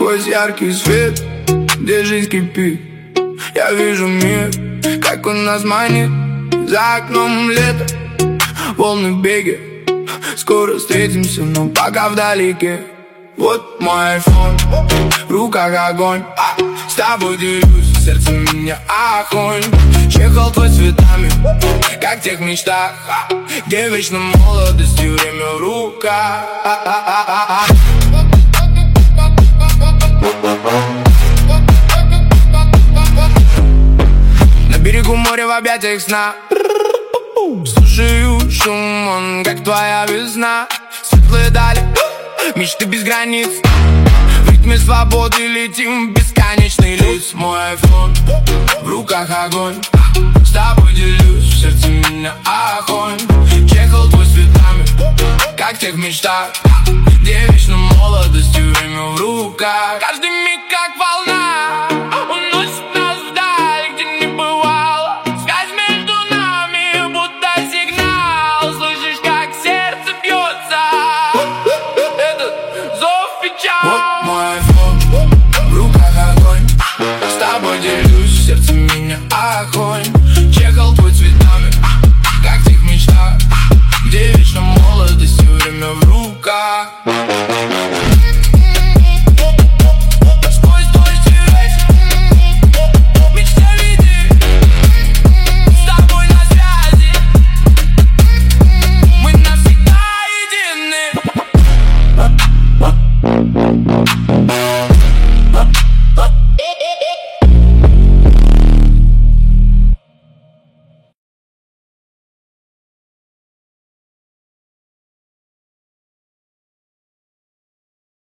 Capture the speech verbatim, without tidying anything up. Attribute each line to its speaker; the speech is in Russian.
Speaker 1: Сквозь яркий свет, где жизнь кипит, я вижу мир, как он нас манит. За окном лето, волны в беге, скоро встретимся, но пока вдалеке. Вот мой айфон, в руках огонь, с тобой делюсь, сердце меня огонь. Чехол твой цветами, как в тех мечтах, где вечно молодостью время в руках. На берегу моря в объятиях сна, слушаю шум, он как твоя весна. Светлые дали, мечты без границ, в ритме свободы летим в бесконечный лес. Мой айфон, в руках огонь, с тобой делюсь, в сердце меня огонь. Чехол твой цветами, как в тех мечтах, где вечно молодостью время в руках. Каждый миг как волна уносит нас вдаль, где не бывало. Связь между нами будто сигнал. Слышишь, как сердце бьется, этот зов печаль. Вот мой